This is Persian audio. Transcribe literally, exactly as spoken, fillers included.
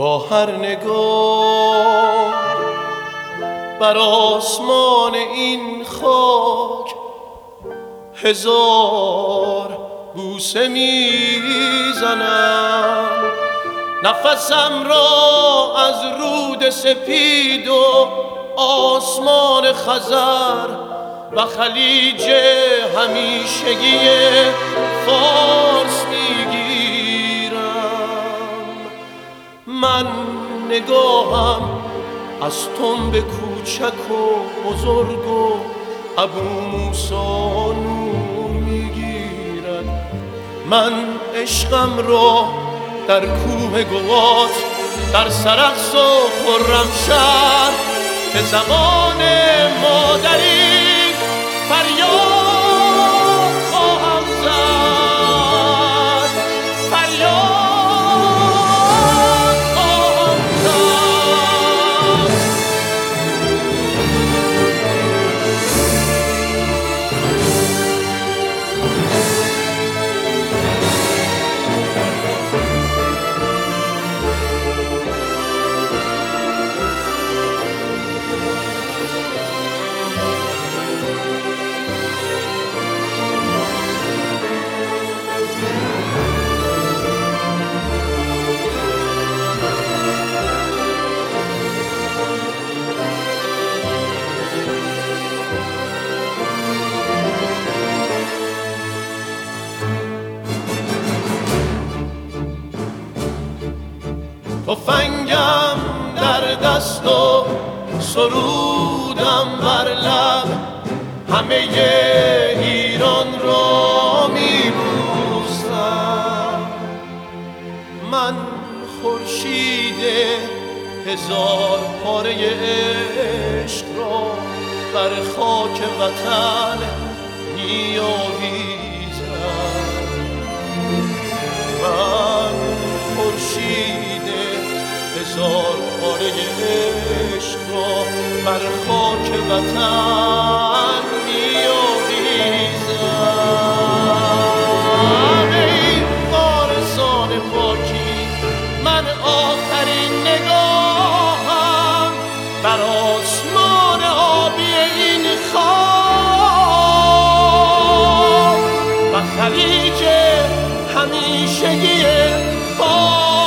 با هر نگاه بر آسمان این خاک هزار بوسه میزنم. نفسم را از رود سپید و آسمان خزر و خلیج همیشگی فارس میگیرم. من نگاهم از تنب کوچک و بزرگ و ابو موسی نور میگیرد. من عشقم را در کوه گوات در سرخس و خرمشهر به زبان مادری فریاد خواهم زد، فریاد خواهم زد. تفنگم در دست و سرودم بر لب همه ایران را میبوسم. من خورشید هزار پاره عشق را بر خاک وطن میآویزم. من خورشید هزار پاره عشق را بر خاک وطن میآویزم. ای وارثان پاکی، من آخرین نگاهم بر آسمان آبی این خاک و خلیج همیشگی فارس